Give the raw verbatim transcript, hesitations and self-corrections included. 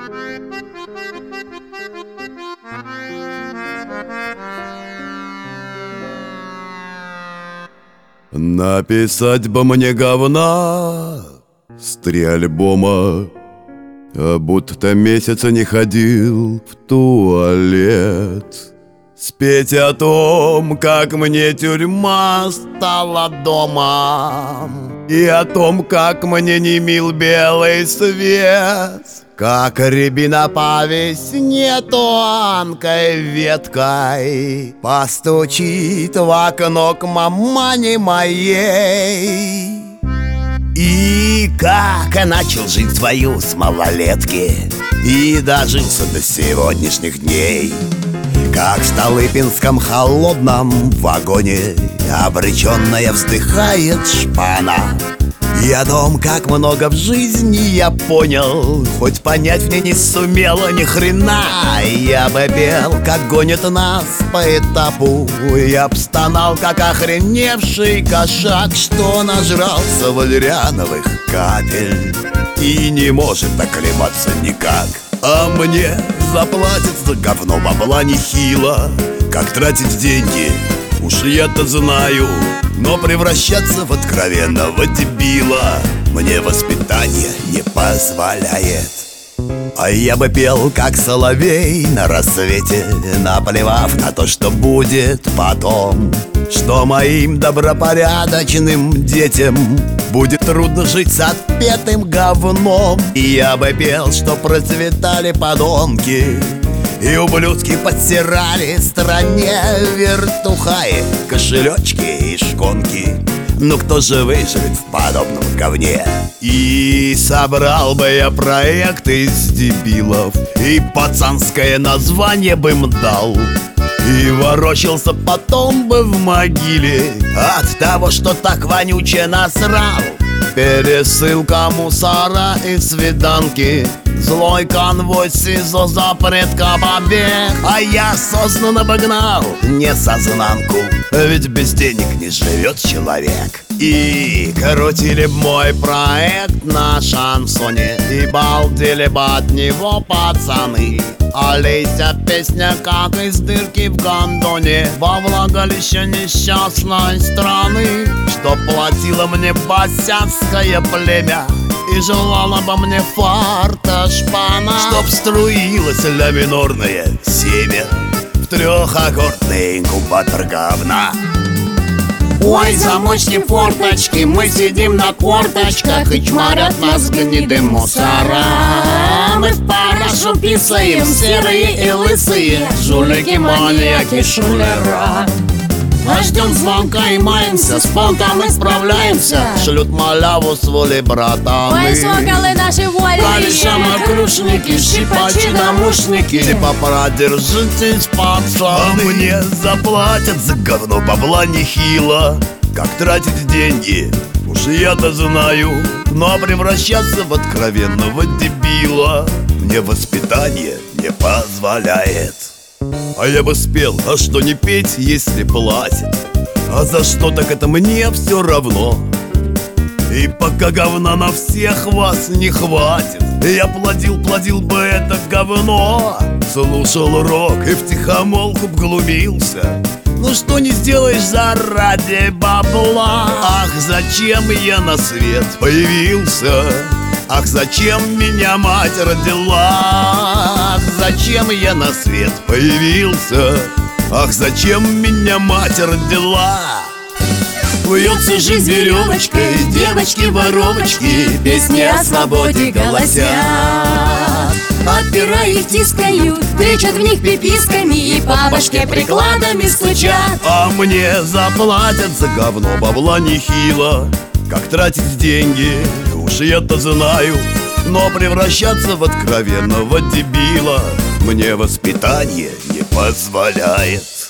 Написать бы мне говна с три альбома, а будто месяца не ходил в туалет. Спеть о том, как мне тюрьма стала домом, и о том, как мне не мил белый свет, как рябина по весне тонкой веткой постучит в окно к мамане моей. И как начал жить свою с малолетки и дожился до сегодняшних дней, как в Столыпинском холодном вагоне обреченная вздыхает шпана. И о том, как много в жизни я понял, хоть понять мне не сумела ни хрена. Я бы пел, как гонит нас по этапу, я б стонал, как охреневший кошак, что нажрался валериановых капель и не может оклематься никак. А мне заплатят за говно бабла нехило. Как тратить деньги, уж я-то знаю, но превращаться в откровенного дебила мне воспитание не позволяет. А я бы пел, как соловей на рассвете, наплевав на то, что будет потом, что моим добропорядочным детям будет трудно жить с отпетым говном. И я бы пел, что процветали подонки и ублюдки подтирали стране вертухаи, кошелечки и шконки. Ну кто же выживет в подобном говне? И собрал бы я проект из дебилов, и пацанское название бы им дал, и ворочался потом бы в могиле от того, что так вонюче насрал. Пересылка мусора и свиданки, злой конвой СИЗО, запретка побег. А я осознанно обогнал несознанку, ведь без денег не живет человек. И крутили б мой проект на шансоне, и балдели бы от него пацаны. А лейся песня, как из дырки в гондоне, во влагалище несчастной страны, что платило мне босяцкое племя и желала бы мне фарта шпана, чтоб струилось ля минорное семя в трехаккордный инкубатор говна. Ой, замочки, форточки, мы сидим на корточках и чморят нас гнидым мусора. Мы в парашу писаем, серые и лысые, жулики, маньяки, шулера. А ждем звонка и маемся, с понтом мы справляемся. Шлют маляву с воли братаны. Ой, соколы наши вольные, Кореша-макрушники, щипачи-домушники. Типа продержитесь, пацаны, а мне заплатят за говно бабла нехило. Как тратить деньги, уж я-то знаю, но превращаться в откровенного дебила мне воспитание не позволяет. А я бы спел, а что не петь, если платят? А за что, так это мне все равно. И пока говна на всех вас не хватит, я плодил, плодил бы это говно. Слушал рок и втихомолку вглубился. Ну что не сделаешь заради бабла? Ах, зачем я на свет появился? Ах, зачем меня мать родила? Ах, зачем я на свет появился? Ах, зачем меня мать родила? Вьется жизнь веревочкой, девочки-воровочки, песни о свободе голосят. Опера их тискают, тычат в них пиписками и по башке прикладами стучат. А мне заплатят за говно бабла нехило. Как тратить деньги, уж я-то знаю, но превращаться в откровенного дебила мне воспитание не позволяет.